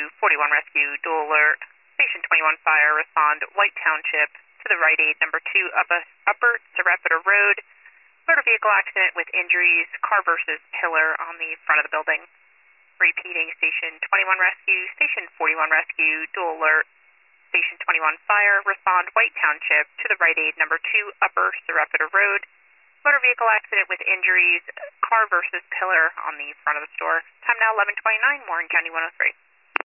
41 Rescue, dual alert. Station 21 Fire, respond White Township to the Rite Aid number 2 Upper Sarepta Road. Motor vehicle accident with injuries, car versus pillar on the front of the building. Repeating, Station 21 Rescue, Station 41 Rescue, dual alert. Station 21 Fire, respond White Township to the Rite Aid number 2 Upper Sarepta Road. Motor vehicle accident with injuries, car versus pillar on the front of the store. Time now 11:29, Warren County 103.